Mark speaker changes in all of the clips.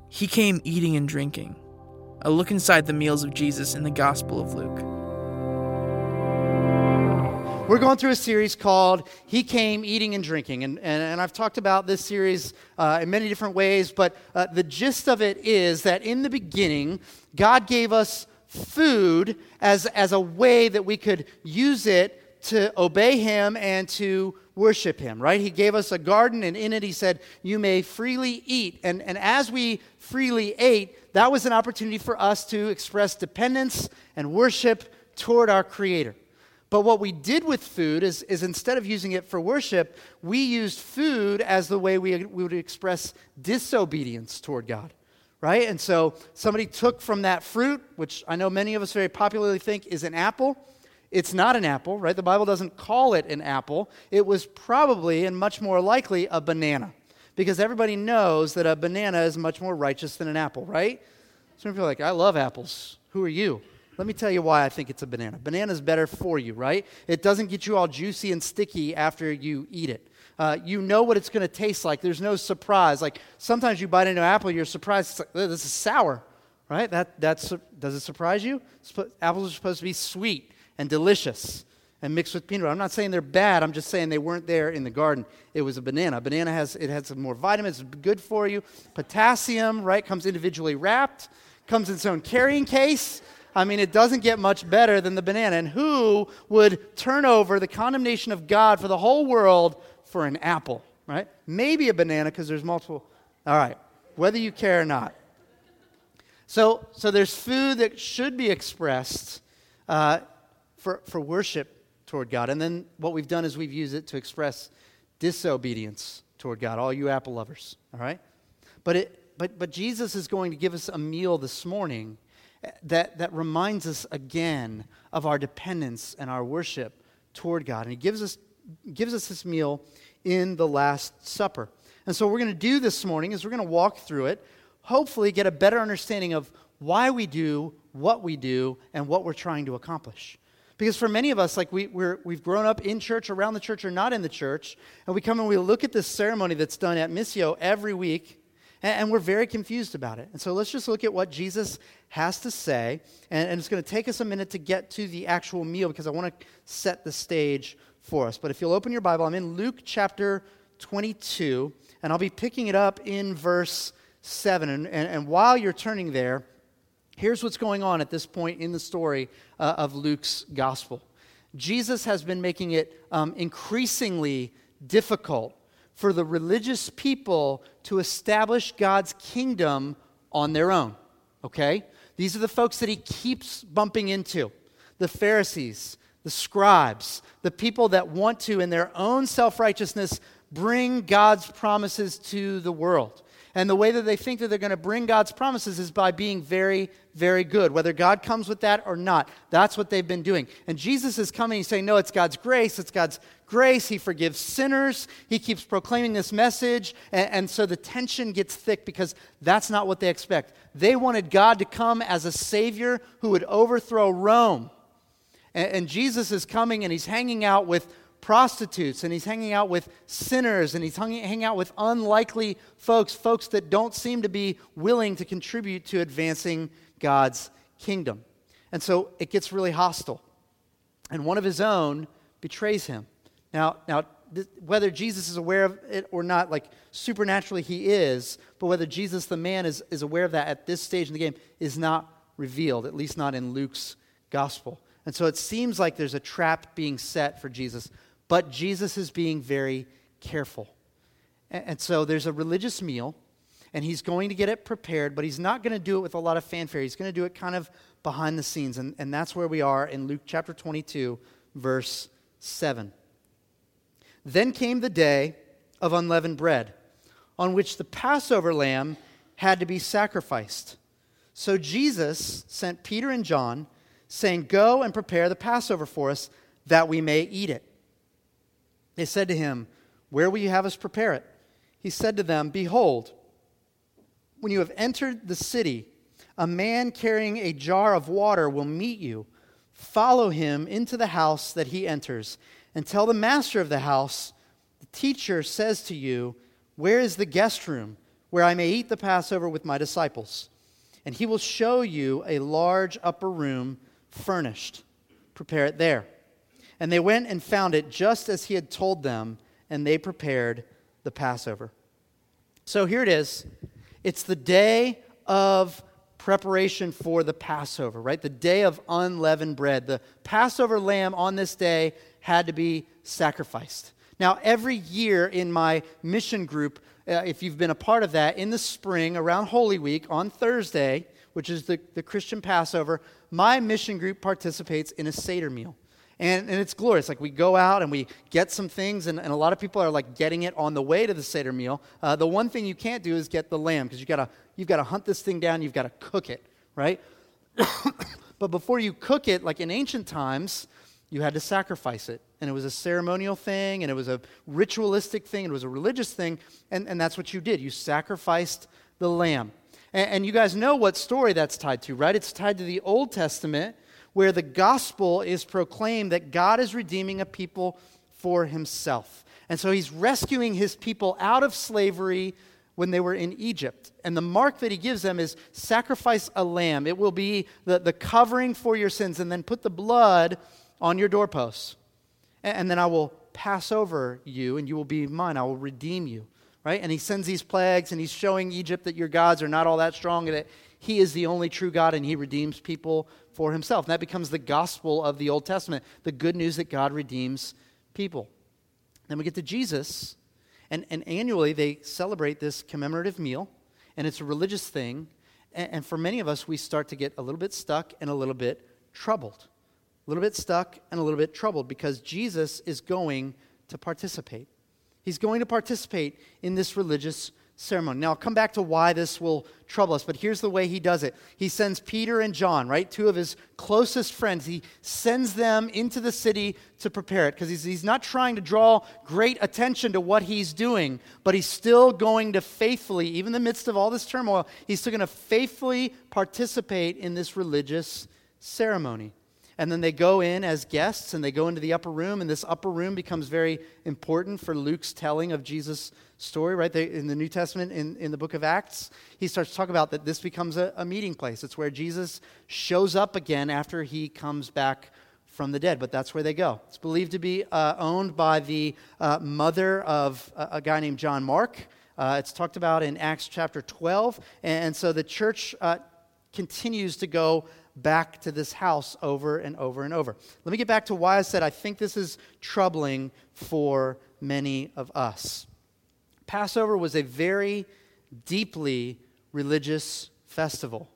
Speaker 1: He came eating and drinking. A look inside the meals of Jesus in the Gospel of Luke.
Speaker 2: We're going through a series called He Came Eating and Drinking. And I've talked about this series in many different ways, but the gist of it is that in the beginning, God gave us food as a way that we could use it to obey Him and to worship Him, right? He gave us a garden, and in it He said, you may freely eat. And as we freely ate, that was an opportunity for us to express dependence and worship toward our Creator. But what we did with food is instead of using it for worship, we used food as the way we would express disobedience toward God, right? And so somebody took from that fruit, which I know many of us very popularly think is an apple. It's not an apple, right? The Bible doesn't call it an apple. It was probably, and much more likely, a banana, because everybody knows that a banana is much more righteous than an apple, right? Some people are like, I love apples. Who are you? Let me tell you why I think it's a banana. Banana is better for you, right? It doesn't get you all juicy and sticky after you eat it. You know what it's going to taste like. There's no surprise. Like sometimes you bite into an apple, you're surprised. It's like, this is sour, right? Does it surprise you? Apples are supposed to be sweet and delicious and mixed with peanut butter. I'm not saying they're bad. I'm just saying they weren't there in the garden. It was a banana. A banana has some more vitamins. It's good for you. Potassium, right, comes individually wrapped, comes in its own carrying case. I mean, it doesn't get much better than the banana. And who would turn over the condemnation of God for the whole world for an apple, right? Maybe a banana because there's multiple. All right, whether you care or not. So there's food that should be expressed for worship toward God. And then what we've done is we've used it to express disobedience toward God, all you apple lovers, all right? But Jesus is going to give us a meal this morning that reminds us again of our dependence and our worship toward God. And He gives us this meal in the Last Supper. And so what we're going to do this morning is we're going to walk through it, hopefully get a better understanding of why we do what we do and what we're trying to accomplish. Because for many of us, like we've grown up in church, around the church, or not in the church, and we come and we look at this ceremony that's done at Missio every week, and we're very confused about it. And so let's just look at what Jesus has to say. And it's going to take us a minute to get to the actual meal because I want to set the stage for us. But if you'll open your Bible, I'm in Luke chapter 22, and I'll be picking it up in verse 7. And while you're turning there, here's what's going on at this point in the story of Luke's gospel. Jesus has been making it increasingly difficult for the religious people to establish God's kingdom on their own, okay? These are the folks that He keeps bumping into, the Pharisees, the scribes, the people that want to, in their own self-righteousness, bring God's promises to the world. And the way that they think that they're going to bring God's promises is by being very, very good. Whether God comes with that or not, that's what they've been doing. And Jesus is coming, He's saying, no, it's God's grace. It's God's grace. He forgives sinners. He keeps proclaiming this message. And so the tension gets thick because that's not what they expect. They wanted God to come as a Savior who would overthrow Rome. And Jesus is coming and He's hanging out with prostitutes, and He's hanging out with sinners, and He's hanging out with unlikely folks that don't seem to be willing to contribute to advancing God's kingdom. And so it gets really hostile. And one of His own betrays Him. Now, whether Jesus is aware of it or not, like supernaturally He is, but whether Jesus the man is aware of that at this stage in the game is not revealed, at least not in Luke's gospel. And so it seems like there's a trap being set for Jesus. But Jesus is being very careful. And so there's a religious meal, and He's going to get it prepared, but He's not going to do it with a lot of fanfare. He's going to do it kind of behind the scenes, and that's where we are in Luke chapter 22, verse 7. Then came the day of unleavened bread, on which the Passover lamb had to be sacrificed. So Jesus sent Peter and John, saying, "Go and prepare the Passover for us, that we may eat it." They said to Him, "Where will you have us prepare it?" He said to them, "Behold, when you have entered the city, a man carrying a jar of water will meet you. Follow him into the house that he enters, and tell the master of the house, the teacher says to you, where is the guest room where I may eat the Passover with my disciples. And he will show you a large upper room furnished. Prepare it there." And they went and found it just as he had told them, and they prepared the Passover. So here it is. It's the day of preparation for the Passover, right? The day of unleavened bread. The Passover lamb on this day had to be sacrificed. Now, every year in my mission group, if you've been a part of that, in the spring, around Holy Week, on Thursday, which is the Christian Passover, my mission group participates in a Seder meal. And it's glorious. Like, we go out and we get some things, and a lot of people are like getting it on the way to the Seder meal. The one thing you can't do is get the lamb, because you've got to hunt this thing down, you've got to cook it, right? But before you cook it, like in ancient times, you had to sacrifice it. And it was a ceremonial thing, and it was a ritualistic thing, it was a religious thing, and that's what you did. You sacrificed the lamb. And you guys know what story that's tied to, right? It's tied to the Old Testament, where the gospel is proclaimed that God is redeeming a people for himself. And so he's rescuing his people out of slavery when they were in Egypt. And the mark that he gives them is sacrifice a lamb. It will be the covering for your sins, and then put the blood on your doorposts. And then I will pass over you, and you will be mine. I will redeem you, right? And he sends these plagues, and he's showing Egypt that your gods are not all that strong, and that he is the only true God, and he redeems people for himself. And that becomes the gospel of the Old Testament, the good news that God redeems people. Then we get to Jesus, and annually they celebrate this commemorative meal, and it's a religious thing. And for many of us, we start to get a little bit stuck and a little bit troubled. A little bit stuck and a little bit troubled, because Jesus is going to participate. He's going to participate in this religious ceremony. Now, I'll come back to why this will trouble us, but here's the way he does it. He sends Peter and John, right, two of his closest friends. He sends them into the city to prepare it, because he's not trying to draw great attention to what he's doing, but he's still going to faithfully, even in the midst of all this turmoil, he's still going to faithfully participate in this religious ceremony. And then they go in as guests, and they go into the upper room, and this upper room becomes very important for Luke's telling of Jesus' story, right? In the New Testament, in the book of Acts, he starts to talk about that this becomes a meeting place. It's where Jesus shows up again after he comes back from the dead, but that's where they go. It's believed to be owned by the mother of a guy named John Mark. It's talked about in Acts chapter 12, and so the church continues to go back to this house over and over and over. Let me get back to why I said I think this is troubling for many of us. Passover was a very deeply religious festival,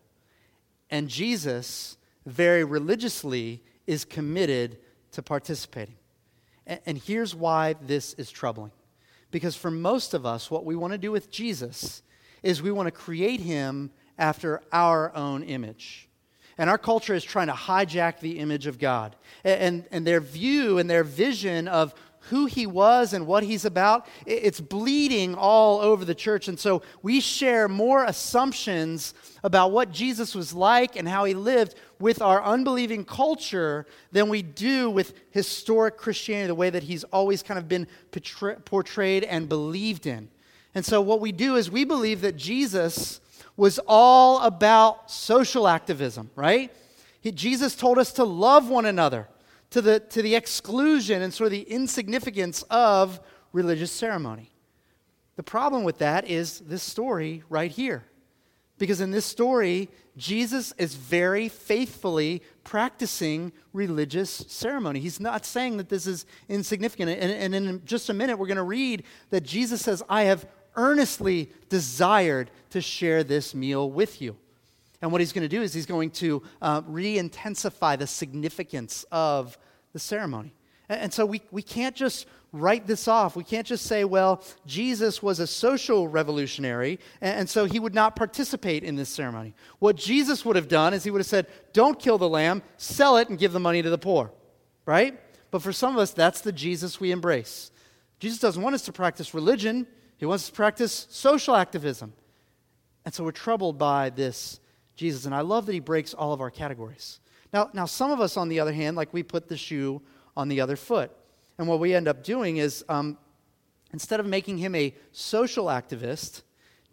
Speaker 2: and Jesus very religiously is committed to participating. And here's why this is troubling. Because for most of us, what we want to do with Jesus is we want to create him after our own image. And our culture is trying to hijack the image of God. And their view and their vision of who he was and what he's about, it's bleeding all over the church. And so we share more assumptions about what Jesus was like and how he lived with our unbelieving culture than we do with historic Christianity, the way that he's always kind of been portrayed and believed in. And so what we do is we believe that Jesus was all about social activism, right? Jesus told us to love one another to the exclusion and sort of the insignificance of religious ceremony. The problem with that is this story right here. Because in this story, Jesus is very faithfully practicing religious ceremony. He's not saying that this is insignificant. And in just a minute, we're going to read that Jesus says, I have earnestly desired to share this meal with you. And what he's going to do is he's going to re-intensify the significance of the ceremony. And so we can't just write this off. We can't just say, well, Jesus was a social revolutionary, and so he would not participate in this ceremony. What Jesus would have done is he would have said, don't kill the lamb, sell it and give the money to the poor, right? But for some of us, that's the Jesus we embrace. Jesus doesn't want us to practice religion. He wants us to practice social activism. And so we're troubled by this Jesus. And I love that he breaks all of our categories. Now some of us, on the other hand, like we put the shoe on the other foot. And what we end up doing is, instead of making him a social activist,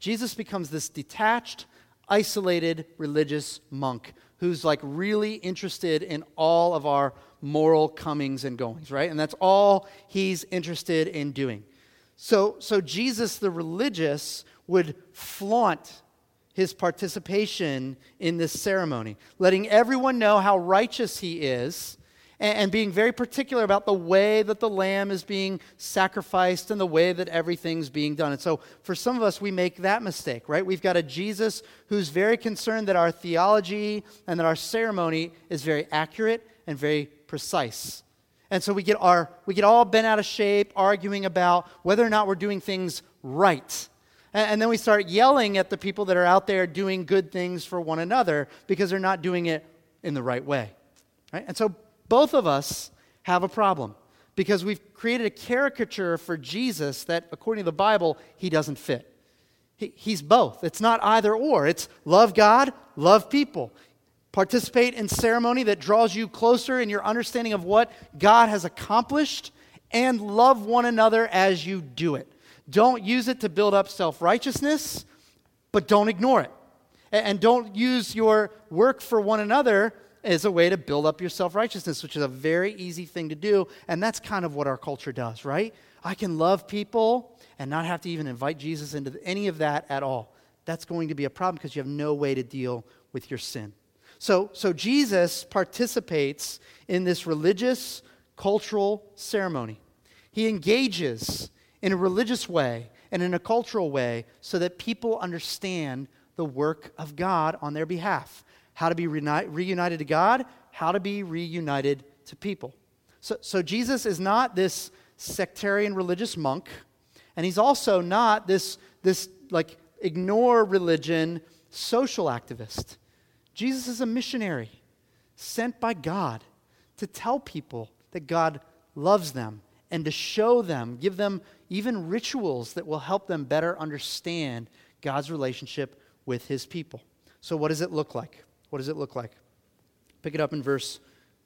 Speaker 2: Jesus becomes this detached, isolated religious monk who's like really interested in all of our moral comings and goings, right? And that's all he's interested in doing. So Jesus, the religious, would flaunt his participation in this ceremony, letting everyone know how righteous he is, and being very particular about the way that the lamb is being sacrificed and the way that everything's being done. And so for some of us, we make that mistake, right? We've got a Jesus who's very concerned that our theology and that our ceremony is very accurate and very precise. And so we get all bent out of shape, arguing about whether or not we're doing things right. And then we start yelling at the people that are out there doing good things for one another because they're not doing it in the right way, right? And so both of us have a problem because we've created a caricature for Jesus that, according to the Bible, he doesn't fit. He's both. It's not either or. It's love God, love people. Participate in ceremony that draws you closer in your understanding of what God has accomplished, and love one another as you do it. Don't use it to build up self-righteousness, but don't ignore it. And don't use your work for one another as a way to build up your self-righteousness, which is a very easy thing to do, and that's kind of what our culture does, right? I can love people and not have to even invite Jesus into any of that at all. That's going to be a problem because you have no way to deal with your sin. So Jesus participates in this religious, cultural ceremony. He engages in a religious way and in a cultural way so that people understand the work of God on their behalf. How to be reunited to God, how to be reunited to people. So Jesus is not this sectarian religious monk, and he's also not this like ignore religion social activist. Jesus is a missionary sent by God to tell people that God loves them and to show them, give them even rituals that will help them better understand God's relationship with his people. So what does it look like? What does it look like? Pick it up in verse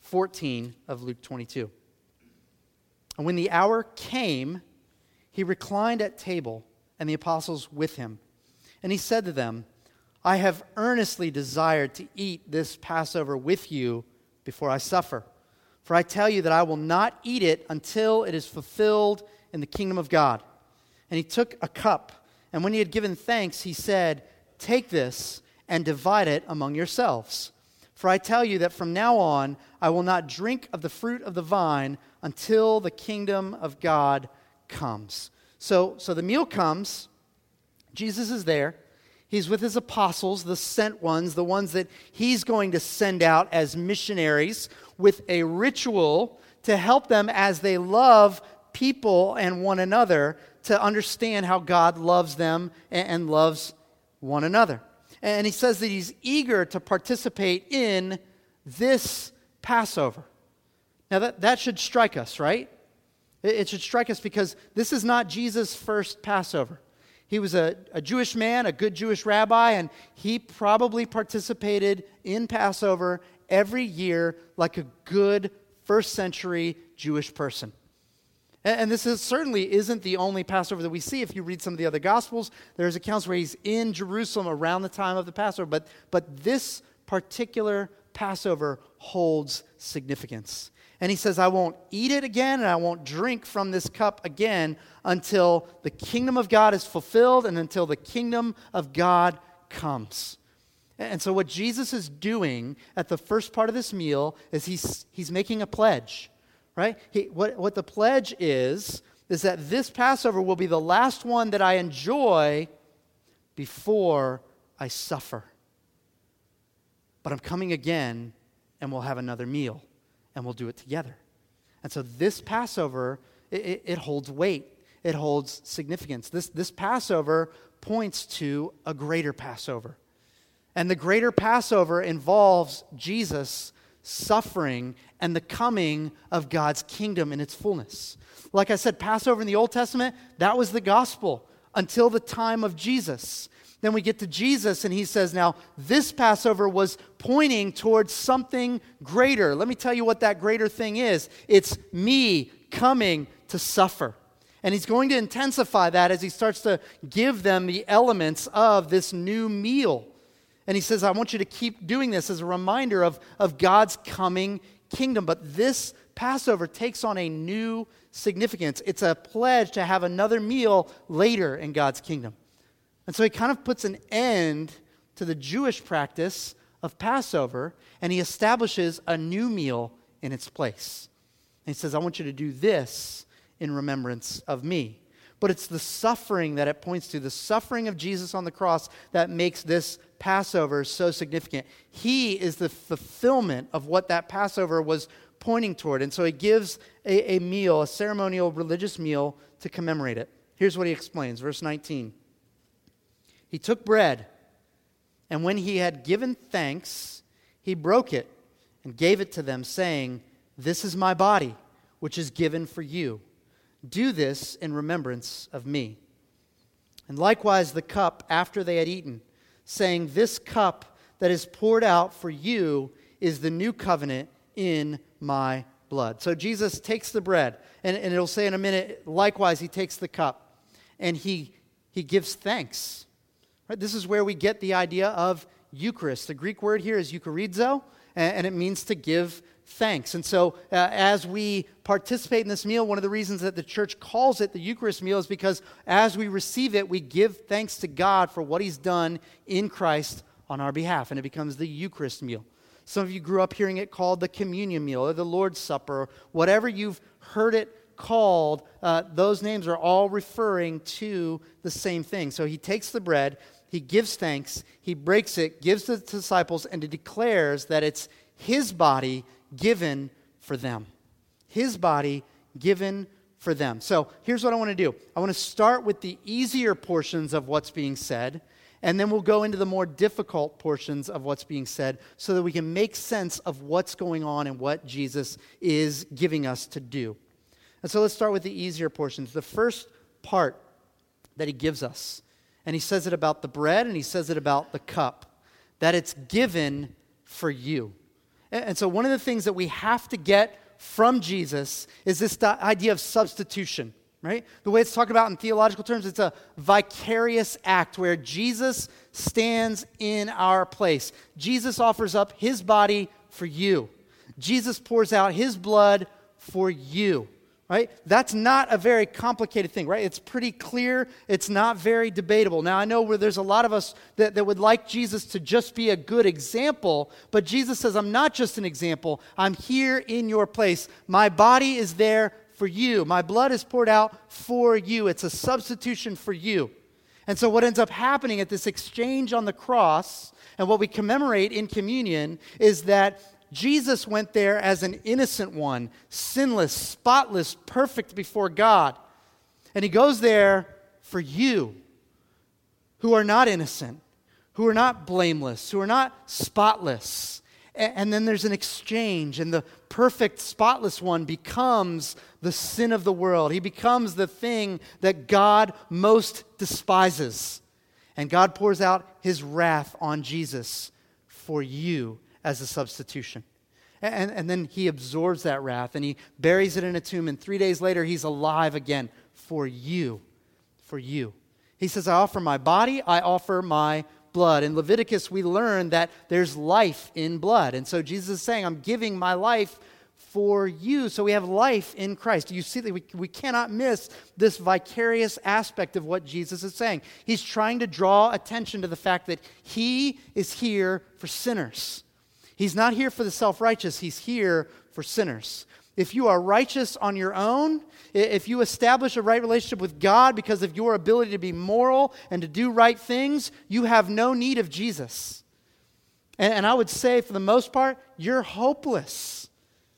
Speaker 2: 14 of Luke 22. And when the hour came, he reclined at table, and the apostles with him. And he said to them, I have earnestly desired to eat this Passover with you before I suffer. For I tell you that I will not eat it until it is fulfilled in the kingdom of God. And he took a cup, and when he had given thanks, he said, Take this and divide it among yourselves. For I tell you that from now on I will not drink of the fruit of the vine until the kingdom of God comes. So the meal comes. Jesus is there. He's with his apostles, the sent ones, the ones that he's going to send out as missionaries with a ritual to help them as they love people and one another to understand how God loves them and loves one another. And he says that he's eager to participate in this Passover. Now that should strike us, right? It should strike us because this is not Jesus' first Passover. He was a Jewish man, a good Jewish rabbi, and he probably participated in Passover every year like a good first century Jewish person. And this certainly isn't the only Passover that we see. If you read some of the other Gospels, there's accounts where he's in Jerusalem around the time of the Passover. But this particular Passover holds significance. And he says, I won't eat it again and I won't drink from this cup again until the kingdom of God is fulfilled and until the kingdom of God comes. And so what Jesus is doing at the first part of this meal is he's making a pledge. Right? What the pledge is that this Passover will be the last one that I enjoy before I suffer. But I'm coming again, and we'll have another meal, and we'll do it together. And so this Passover, it holds weight. It holds significance. This Passover points to a greater Passover. And the greater Passover involves Jesus suffering and the coming of God's kingdom in its fullness. Like I said, Passover in the Old Testament, that was the gospel until the time of Jesus. Then we get to Jesus and he says, now this Passover was pointing towards something greater. Let me tell you what that greater thing is. It's me coming to suffer. And he's going to intensify that as he starts to give them the elements of this new meal. And he says, I want you to keep doing this as a reminder of God's coming kingdom. But this Passover takes on a new significance. It's a pledge to have another meal later in God's kingdom. And so he kind of puts an end to the Jewish practice of Passover, and he establishes a new meal in its place. And he says, I want you to do this in remembrance of me. But it's the suffering that it points to, the suffering of Jesus on the cross, that makes this Passover so significant. He is the fulfillment of what that Passover was pointing toward. And so he gives a meal, a ceremonial religious meal, to commemorate it. Here's what he explains, verse 19. He took bread, and when he had given thanks, he broke it and gave it to them, saying, This is my body, which is given for you. Do this in remembrance of me. And likewise the cup after they had eaten, saying, This cup that is poured out for you is the new covenant in my blood. So Jesus takes the bread, and it'll say in a minute, likewise he takes the cup, and he gives thanks. Right? This is where we get the idea of Eucharist. The Greek word here is eucharizo, and it means to give thanks. And so as we participate in this meal, one of the reasons that the church calls it the Eucharist meal is because as we receive it, we give thanks to God for what he's done in Christ on our behalf, and it becomes the Eucharist meal. Some of you grew up hearing it called the communion meal or the Lord's Supper, or whatever you've heard it called. Those names are all referring to the same thing. So he takes the bread, he gives thanks, he breaks it, gives it to the disciples, and he declares that it's his body given for them. His body given for them. So here's what I want to do. I want to start with the easier portions of what's being said, and then we'll go into the more difficult portions of what's being said so that we can make sense of what's going on and what Jesus is giving us to do. And so let's start with the easier portions. The first part that he gives us, and he says it about the bread and he says it about the cup, that it's given for you. And so one of the things that we have to get from Jesus is this idea of substitution, right? The way it's talked about in theological terms, it's a vicarious act where Jesus stands in our place. Jesus offers up his body for you. Jesus pours out his blood for you. Right? That's not a very complicated thing, right? It's pretty clear. It's not very debatable. Now, I know where there's a lot of us that would like Jesus to just be a good example, but Jesus says, I'm not just an example. I'm here in your place. My body is there for you. My blood is poured out for you. It's a substitution for you. And so what ends up happening at this exchange on the cross, and what we commemorate in communion, is that Jesus went there as an innocent one, sinless, spotless, perfect before God. And he goes there for you, who are not innocent, who are not blameless, who are not spotless. And then there's an exchange, and the perfect, spotless one becomes the sin of the world. He becomes the thing that God most despises. And God pours out his wrath on Jesus for you as a substitution. And then he absorbs that wrath and he buries it in a tomb, and 3 days later he's alive again for you. For you. He says, I offer my body, I offer my blood. In Leviticus we learn that there's life in blood. And so Jesus is saying, I'm giving my life for you. So we have life in Christ. You see that we cannot miss this vicarious aspect of what Jesus is saying. He's trying to draw attention to the fact that he is here for sinners. He's not here for the self-righteous. He's here for sinners. If you are righteous on your own, if you establish a right relationship with God because of your ability to be moral and to do right things, you have no need of Jesus. And I would say, for the most part, you're hopeless.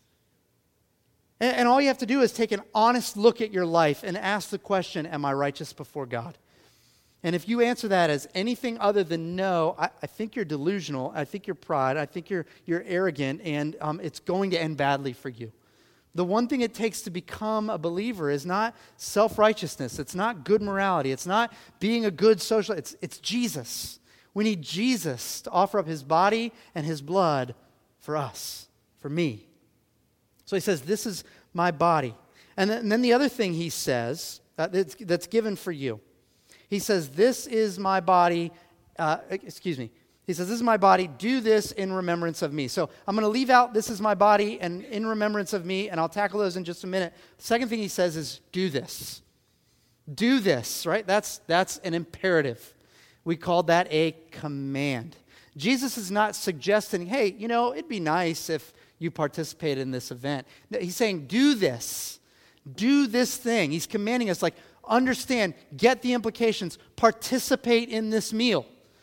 Speaker 2: And all you have to do is take an honest look at your life and ask the question, am I righteous before God? And if you answer that as anything other than no, I think you're delusional. I think you're pride. I think you're arrogant, and it's going to end badly for you. The one thing it takes to become a believer is not self-righteousness. It's not good morality. It's not being a good social. It's Jesus. We need Jesus to offer up his body and his blood for us, for me. So he says, this is my body. And then the other thing he says that's given for you. He says, this is my body. He says, this is my body. Do this in remembrance of me. So I'm going to leave out this is my body and in remembrance of me, and I'll tackle those in just a minute. The second thing he says is do this. Do this, right? That's an imperative. We call that a command. Jesus is not suggesting, hey, it'd be nice if you participate in this event. No, he's saying, do this. Do this thing. He's commanding us, understand, get the implications, participate in this meal.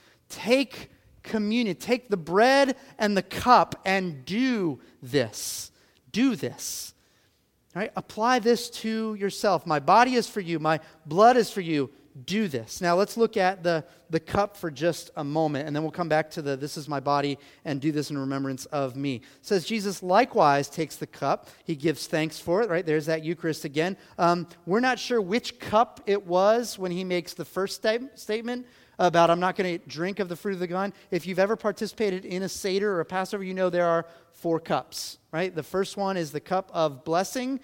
Speaker 2: Take communion, take the bread and the cup and do this. Do this. All right? Apply this to yourself. My body is for you. My blood is for you. Do this. Now let's look at the cup for just a moment, and then we'll come back to this is my body, and do this in remembrance of me. It says Jesus likewise takes the cup. He gives thanks for it, right? There's that Eucharist again. We're not sure which cup it was when he makes the first statement about I'm not going to drink of the fruit of the vine. If you've ever participated in a Seder or a Passover, there are 4 cups, right? The first one is the cup of blessing.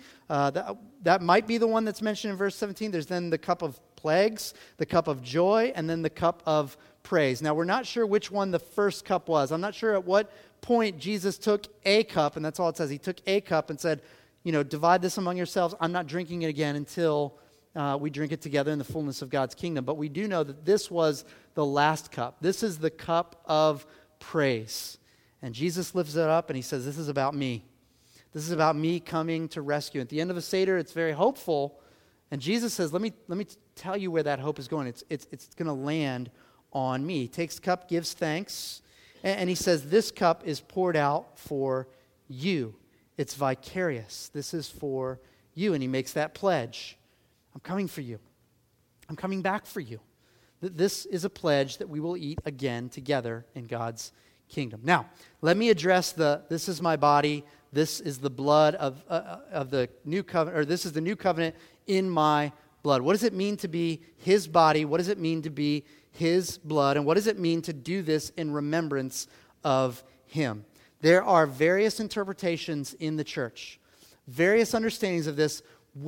Speaker 2: That might be the one that's mentioned in verse 17. There's then the cup of plagues, the cup of joy, and then the cup of praise. Now, we're not sure which one the first cup was. I'm not sure at what point Jesus took a cup, and that's all it says. He took a cup and said, divide this among yourselves. I'm not drinking it again until we drink it together in the fullness of God's kingdom. But we do know that this was the last cup. This is the cup of praise. And Jesus lifts it up and he says, this is about me. This is about me coming to rescue. At the end of a Seder, it's very hopeful. And Jesus says, let me tell you where that hope is going. It's going to land on me. He takes the cup, gives thanks, and he says, this cup is poured out for you. It's vicarious. This is for you. And he makes that pledge. I'm coming for you. I'm coming back for you. This is a pledge that we will eat again together in God's kingdom. Now, let me address this is my body, this is the blood of the new covenant, or this is the new covenant in my blood. What does it mean to be his body? What does it mean to be his blood? And what does it mean to do this in remembrance of him? There are various interpretations in the church, various understandings of this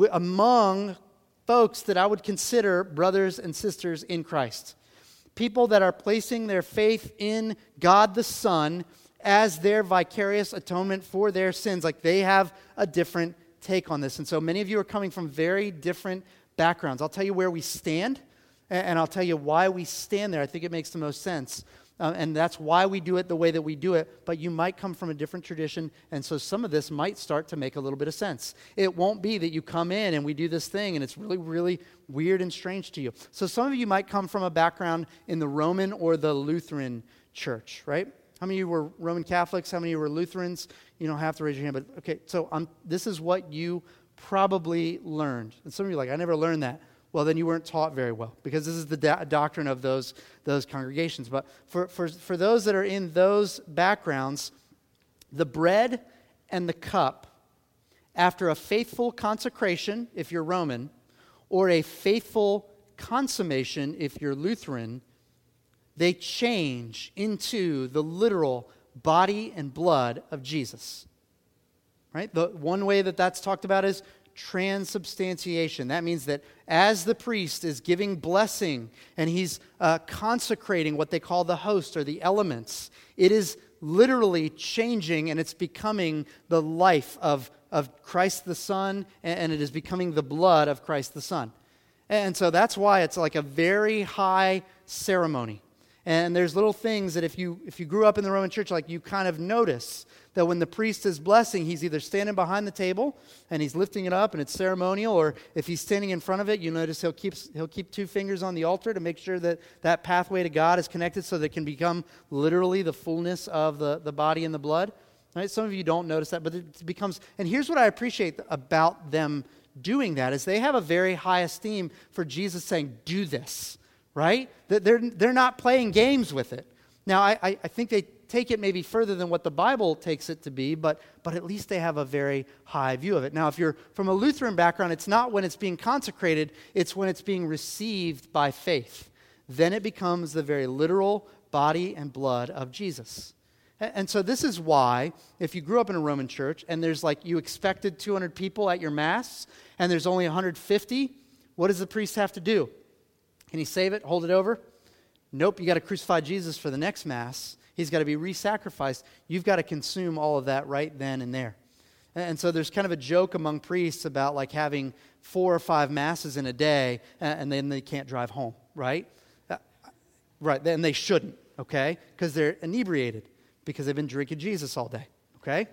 Speaker 2: among folks that I would consider brothers and sisters in Christ. People that are placing their faith in God the Son as their vicarious atonement for their sins. They have a different take on this. And so many of you are coming from very different backgrounds. I'll tell you where we stand, and I'll tell you why we stand there. I think it makes the most sense. And that's why we do it the way that we do it. But you might come from a different tradition, and so some of this might start to make a little bit of sense. It won't be that you come in and we do this thing, and it's really, really weird and strange to you. So some of you might come from a background in the Roman or the Lutheran church, right? How many of you were Roman Catholics? How many of you were Lutherans? You don't have to raise your hand, but okay, so this is what you probably learned. And some of you are like, I never learned that. Well, then you weren't taught very well, because this is the doctrine of those congregations. But for those that are in those backgrounds, the bread and the cup, after a faithful consecration, if you're Roman, or a faithful consummation, if you're Lutheran, they change into the literal body and blood of Jesus. Right? The one way that that's talked about is transubstantiation. That means that as the priest is giving blessing and he's consecrating what they call the host or the elements, it is literally changing, and it's becoming the life of Christ the Son, and it is becoming the blood of Christ the Son. And so that's why it's like a very high ceremony. And there's little things that if you grew up in the Roman church, you kind of notice that when the priest is blessing, he's either standing behind the table and he's lifting it up and it's ceremonial, or if he's standing in front of it, you notice he'll keep 2 fingers on the altar to make sure that pathway to God is connected so that it can become literally the fullness of the body and the blood. Right? Some of you don't notice that, but it becomes, and here's what I appreciate about them doing that, is they have a very high esteem for Jesus saying, do this. Right? That they're not playing games with it. Now, I think they take it maybe further than what the Bible takes it to be, but at least they have a very high view of it. Now, if you're from a Lutheran background, it's not when it's being consecrated, it's when it's being received by faith. Then it becomes the very literal body and blood of Jesus. And so this is why, if you grew up in a Roman church and there's you expected 200 people at your Mass and there's only 150, what does the priest have to do? Can he save it, hold it over? Nope, you got to crucify Jesus for the next Mass. He's got to be re-sacrificed. You've got to consume all of that right then and there. And so there's kind of a joke among priests about like having 4 or 5 Masses in a day, and then they can't drive home, right? Right, then they shouldn't, okay? Because they're inebriated, because they've been drinking Jesus all day, okay?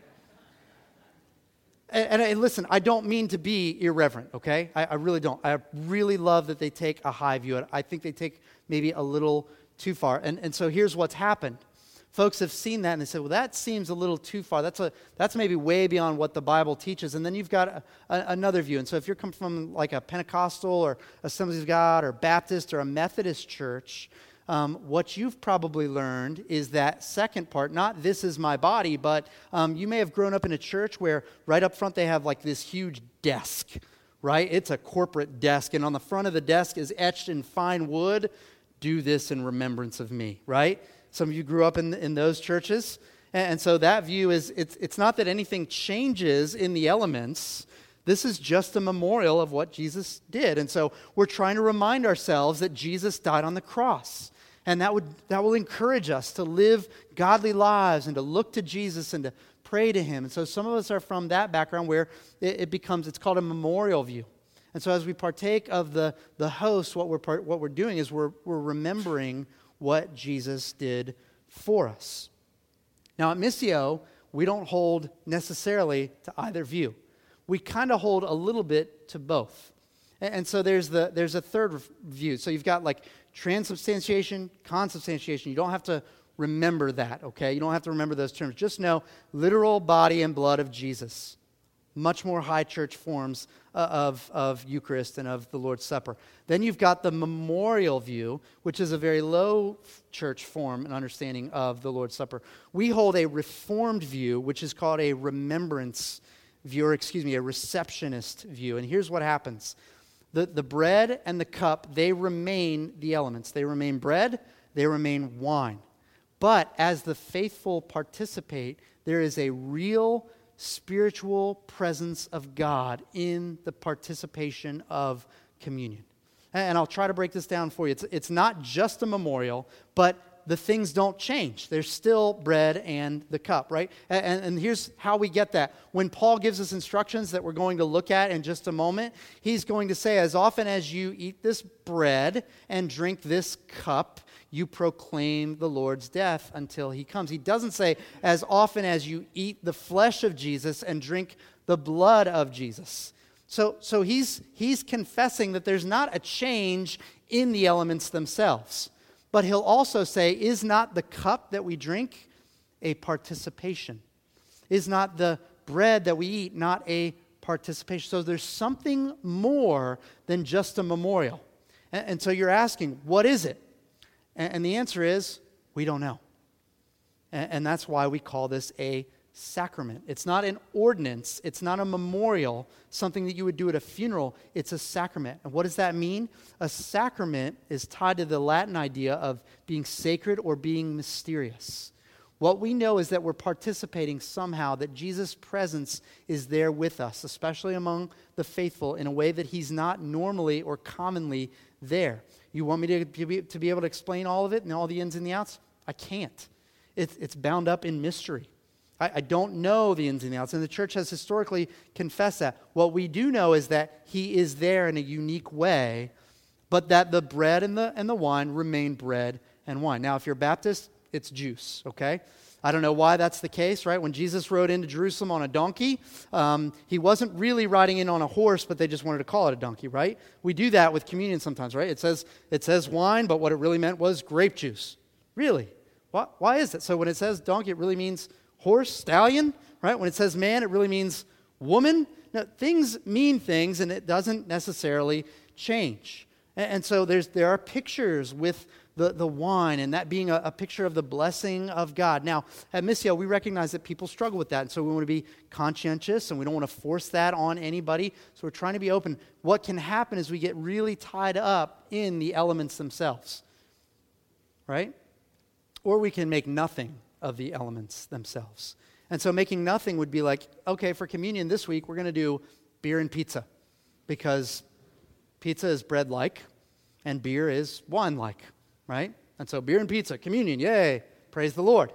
Speaker 2: And listen, I don't mean to be irreverent, okay? I really don't. I really love that they take a high view. I think they take maybe a little too far. And so here's what's happened. Folks have seen that and they say, well, that seems a little too far. That's maybe way beyond what the Bible teaches. And then you've got another view. And so if you're coming from like a Pentecostal or Assemblies of God or Baptist or a Methodist church, what you've probably learned is that second part, not this is my body, but you may have grown up in a church where right up front they have like this huge desk, right? It's a corporate desk. And on the front of the desk is etched in fine wood, do this in remembrance of me, right? Some of you grew up in those churches. And so that view is, it's not that anything changes in the elements. This is just a memorial of what Jesus did. And so we're trying to remind ourselves that Jesus died on the cross. And that will encourage us to live godly lives and to look to Jesus and to pray to him. And so some of us are from that background where it's called a memorial view. And so as we partake of the host, what we're doing is we're remembering what Jesus did for us. Now at Missio, we don't hold necessarily to either view. We kind of hold a little bit to both. And so there's a third view. So you've got like transubstantiation, consubstantiation. You don't have to remember that, okay? You don't have to remember those terms. Just know literal body and blood of Jesus. Much more high church forms of Eucharist and of the Lord's Supper. Then you've got the memorial view, which is a very low church form and understanding of the Lord's Supper. We hold a reformed view, which is called a remembrance view, or a receptionist view. And here's what happens. The bread and the cup, they remain the elements. They remain bread, they remain wine. But as the faithful participate, there is a real spiritual presence of God in the participation of communion. And I'll try to break this down for you. It's not just a memorial, but the things don't change. There's still bread and the cup, right? And here's how we get that. When Paul gives us instructions that we're going to look at in just a moment, he's going to say, as often as you eat this bread and drink this cup, you proclaim the Lord's death until he comes. He doesn't say, as often as you eat the flesh of Jesus and drink the blood of Jesus. So he's confessing that there's not a change in the elements themselves. But he'll also say, is not the cup that we drink a participation? Is not the bread that we eat not a participation? So there's something more than just a memorial. And so you're asking, what is it? And the answer is, we don't know. And that's why we call this a sacrament. It's not an ordinance. It's not a memorial, something that you would do at a funeral. It's a sacrament. And what does that mean? A sacrament is tied to the Latin idea of being sacred or being mysterious. What we know is that we're participating somehow, that Jesus' presence is there with us, especially among the faithful, in a way that he's not normally or commonly there. You want me to be able to explain all of it and all the ins and the outs? I can't. It's bound up in mystery. I don't know the ins and the outs, and the church has historically confessed that. What we do know is that he is there in a unique way, but that the bread and the wine remain bread and wine. Now, if you're Baptist, it's juice, okay? I don't know why that's the case, right? When Jesus rode into Jerusalem on a donkey, he wasn't really riding in on a horse, but they just wanted to call it a donkey, right? We do that with communion sometimes, right? It says wine, but what it really meant was grape juice. Really? Why is that? So when it says donkey, it really means horse, stallion, right? When it says man, it really means woman. Now, things mean things, and it doesn't necessarily change. And so there are pictures with the wine, and that being a picture of the blessing of God. Now, at Missio, we recognize that people struggle with that, and so we want to be conscientious, and we don't want to force that on anybody, so we're trying to be open. What can happen is we get really tied up in the elements themselves, right? Or we can make nothing of the elements themselves. And so making nothing would be like, okay, for communion this week, we're going to do beer and pizza, because Pizza is bread-like, and beer is wine-like, right? And so beer and pizza, communion, yay, praise the Lord.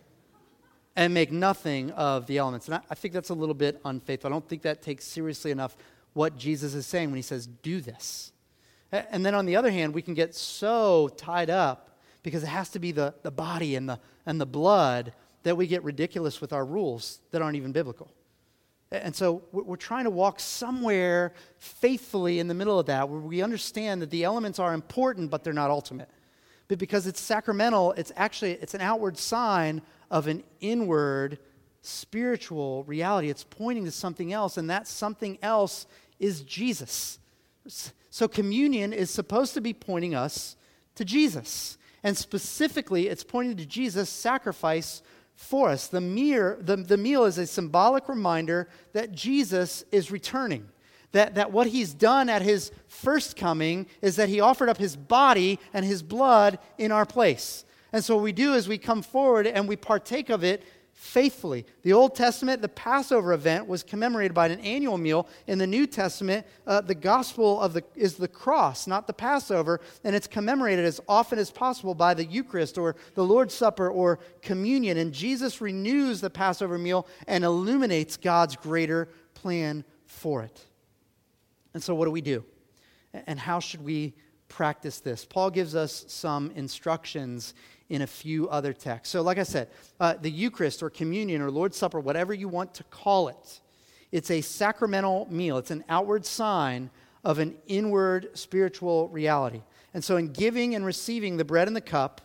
Speaker 2: And make nothing of the elements. And I think that's a little bit unfaithful. I don't think that takes seriously enough what Jesus is saying when he says, do this. And then on the other hand, we can get so tied up because it has to be the body and the blood that we get ridiculous with our rules that aren't even biblical. And so we're trying to walk somewhere faithfully in the middle of that where we understand that the elements are important, but they're not ultimate. But because it's sacramental, it's an outward sign of an inward spiritual reality. It's pointing to something else, and that something else is Jesus. So communion is supposed to be pointing us to Jesus. And specifically, it's pointing to Jesus' sacrifice for us. The meal is a symbolic reminder that Jesus is returning. That what he's done at his first coming is that he offered up his body and his blood in our place. And so what we do is we come forward and we partake of it faithfully. The Old Testament, the Passover event, was commemorated by an annual meal. In the New Testament, the gospel is the cross, not the Passover, and it's commemorated as often as possible by the Eucharist or the Lord's Supper or communion. And Jesus renews the Passover meal and illuminates God's greater plan for it. And so what do we do? And how should we practice this? Paul gives us some instructions in a few other texts. So like I said, the Eucharist or communion or Lord's Supper, whatever you want to call it, it's a sacramental meal. It's an outward sign of an inward spiritual reality. And so in giving and receiving the bread and the cup,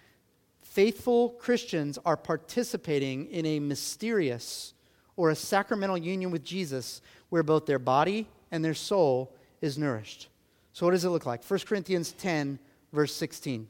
Speaker 2: faithful Christians are participating in a mysterious or a sacramental union with Jesus where both their body and their soul is nourished. So what does it look like? 1 Corinthians 10, verse 16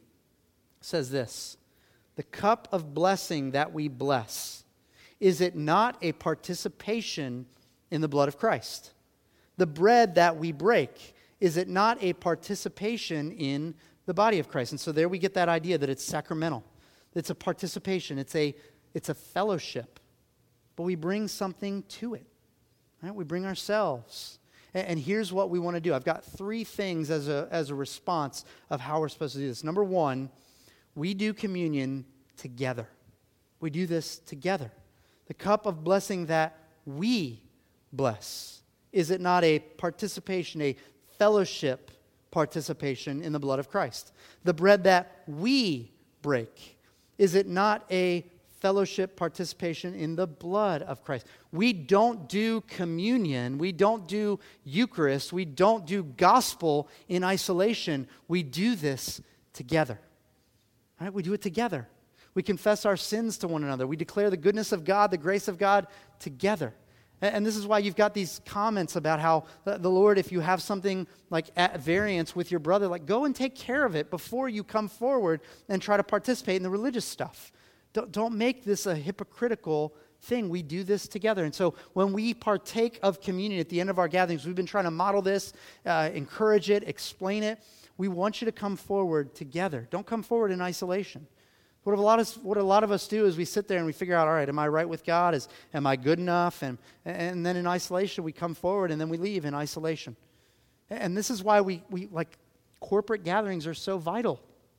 Speaker 2: says this, "The cup of blessing that we bless, is it not a participation in the blood of Christ? The bread that we break, is it not a participation in the body of Christ?" And so there we get that idea that it's sacramental. It's a participation. It's a fellowship. But we bring something to it. Right? We bring ourselves. And here's what we want to do. I've got 3 things as a response of how we're supposed to do this. Number 1, we do communion together. We do this together. The cup of blessing that we bless, is it not a participation, a fellowship participation in the blood of Christ? The bread that we break, is it not a fellowship participation in the blood of Christ? We don't do communion, we don't do Eucharist, we don't do gospel in isolation. We do this together. Right? We do it together. We confess our sins to one another. We declare the goodness of God, the grace of God together. And this is why you've got these comments about how the Lord, if you have something like at variance with your brother, like go and take care of it before you come forward and try to participate in the religious stuff. Don't make this a hypocritical thing. We do this together. And so when we partake of communion at the end of our gatherings, we've been trying to model this, encourage it, explain it. We want you to come forward together. Don't come forward in isolation. What a lot of us do is we sit there and we figure out, all right, am I right with God? Am I good enough? And then in isolation, we come forward and then we leave in isolation. And this is why we like corporate gatherings are so vital.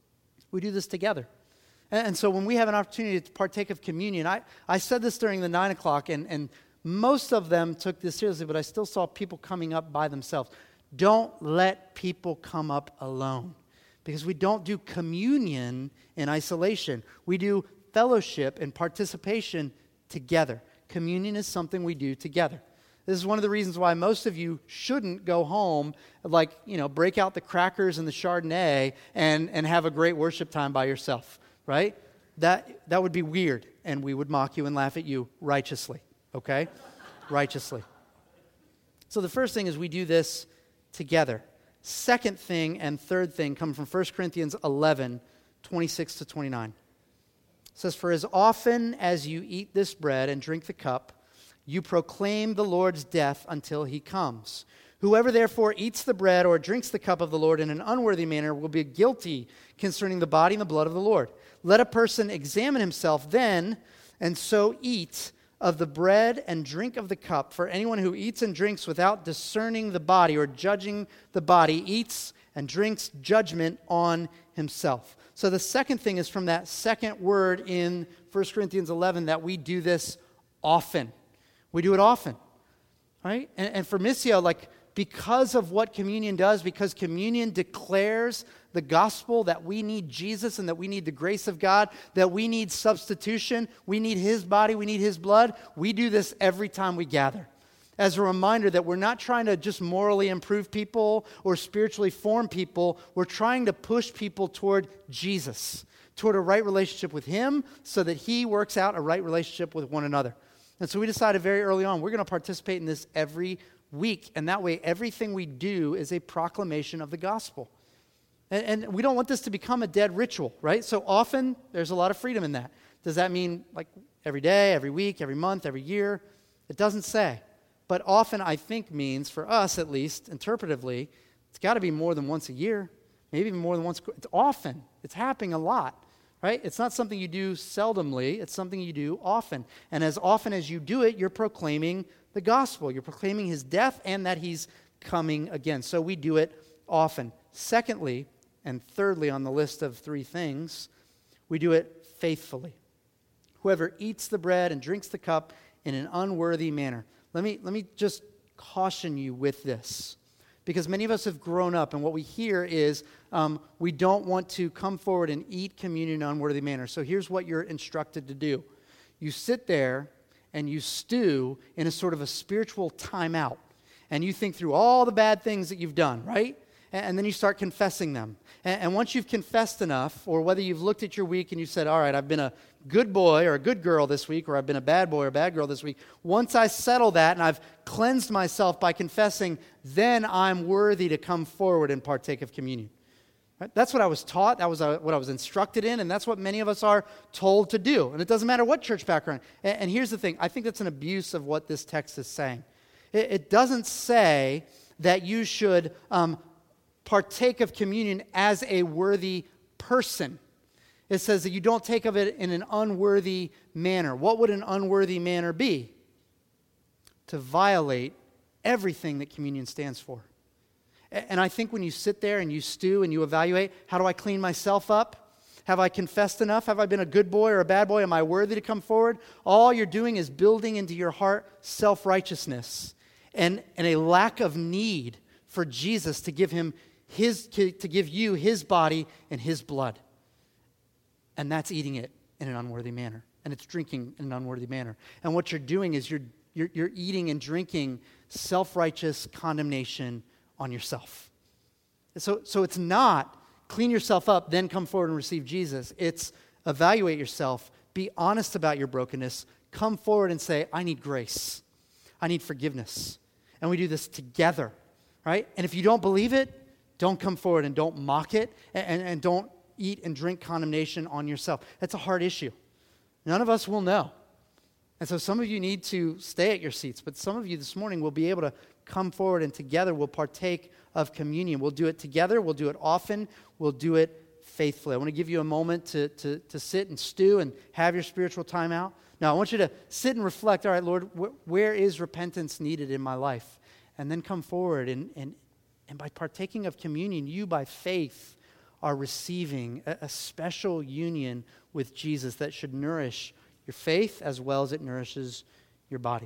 Speaker 2: We do this together. And so when we have an opportunity to partake of communion, I said this during the 9 o'clock, and most of them took this seriously, but I still saw people coming up by themselves. Don't let people come up alone, because we don't do communion in isolation. We do fellowship and participation together. Communion is something we do together. This is one of the reasons why most of you shouldn't go home, break out the crackers and the Chardonnay and have a great worship time by yourself. Right? That would be weird, and we would mock you and laugh at you righteously, okay? Righteously. So the first thing is we do this together. Second thing and third thing come from 1 Corinthians 11, 26 to 29. It says, "For as often as you eat this bread and drink the cup, you proclaim the Lord's death until he comes. Whoever therefore eats the bread or drinks the cup of the Lord in an unworthy manner will be guilty concerning the body and the blood of the Lord. Let a person examine himself then, and so eat of the bread and drink of the cup. For anyone who eats and drinks without discerning the body or judging the body eats and drinks judgment on himself. So the second thing is from that second word in 1 Corinthians 11 that we do this often. We do it often, right? And for Missio, like, because of what communion does, because communion declares the gospel that we need Jesus and that we need the grace of God, that we need substitution, we need his body, we need his blood, we do this every time we gather. As a reminder that we're not trying to just morally improve people or spiritually form people, we're trying to push people toward Jesus, toward a right relationship with him so that he works out a right relationship with one another. And so we decided very early on, we're going to participate in this every week. And that way, everything we do is a proclamation of the gospel. And we don't want this to become a dead ritual, right? So often, there's a lot of freedom in that. Does that mean like every day, every week, every month, every year? It doesn't say. But often, I think, means, for us at least, interpretively, it's got to be more than once a year, maybe even more than once. It's often. It's happening a lot, right? It's not something you do seldomly. It's something you do often. And as often as you do it, you're proclaiming the gospel. You're proclaiming his death and that he's coming again. So we do it often. Secondly, and thirdly on the list of three things, we do it faithfully. Whoever eats the bread and drinks the cup in an unworthy manner. Let me just caution you with this, because many of us have grown up, and what we hear is we don't want to come forward and eat communion in an unworthy manner. So here's what you're instructed to do. You sit there and you stew in a sort of a spiritual timeout, and you think through all the bad things that you've done, right? And then you start confessing them. And once you've confessed enough, or whether you've looked at your week and you said, all right, I've been a good boy or a good girl this week, or I've been a bad boy or a bad girl this week, once I settle that and I've cleansed myself by confessing, then I'm worthy to come forward and partake of communion. Right? That's what I was taught, that was what I was instructed in, and that's what many of us are told to do. And it doesn't matter what church background. And here's the thing, I think that's an abuse of what this text is saying. It doesn't say that you should partake of communion as a worthy person. It says that you don't take of it in an unworthy manner. What would an unworthy manner be? To violate everything that communion stands for. And I think when you sit there and you stew and you evaluate, how do I clean myself up? Have I confessed enough? Have I been a good boy or a bad boy? Am I worthy to come forward? All you're doing is building into your heart self-righteousness and a lack of need for Jesus to give you his body and his blood. And that's eating it in an unworthy manner. And it's drinking in an unworthy manner. And what you're doing is you're eating and drinking self-righteous condemnation on yourself. So it's not clean yourself up, then come forward and receive Jesus. It's evaluate yourself, be honest about your brokenness, come forward and say, I need grace. I need forgiveness. And we do this together, right? And if you don't believe it, don't come forward and don't mock it and don't eat and drink condemnation on yourself. That's a hard issue. None of us will know. And so some of you need to stay at your seats, but some of you this morning will be able to come forward and together we'll partake of communion. We'll do it together. We'll do it often. We'll do it faithfully. I want to give you a moment to sit and stew and have your spiritual time out. Now, I want you to sit and reflect, all right, Lord, where is repentance needed in my life? And then come forward and by partaking of communion, you by faith are receiving a special union with Jesus that should nourish your faith as well as it nourishes your body.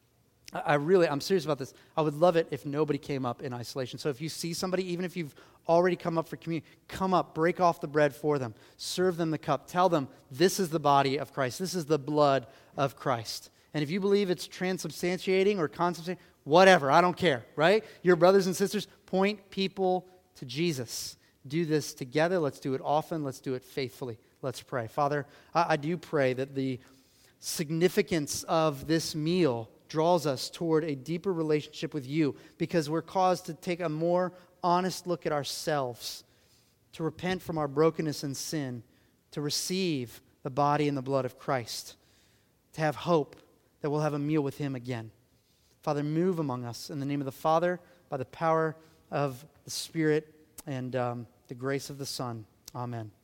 Speaker 2: I'm serious about this. I would love it if nobody came up in isolation. So if you see somebody, even if you've already come up for communion, come up, break off the bread for them, serve them the cup, tell them this is the body of Christ, this is the blood of Christ. And if you believe it's transubstantiating or consubstantiating, whatever, I don't care, right? Your brothers and sisters, point people to Jesus. Do this together. Let's do it often. Let's do it faithfully. Let's pray. Father, I do pray that the significance of this meal draws us toward a deeper relationship with you because we're caused to take a more honest look at ourselves, to repent from our brokenness and sin, to receive the body and the blood of Christ, to have hope that we'll have a meal with him again. Father, move among us in the name of the Father, by the power of the Spirit, and the grace of the Son. Amen.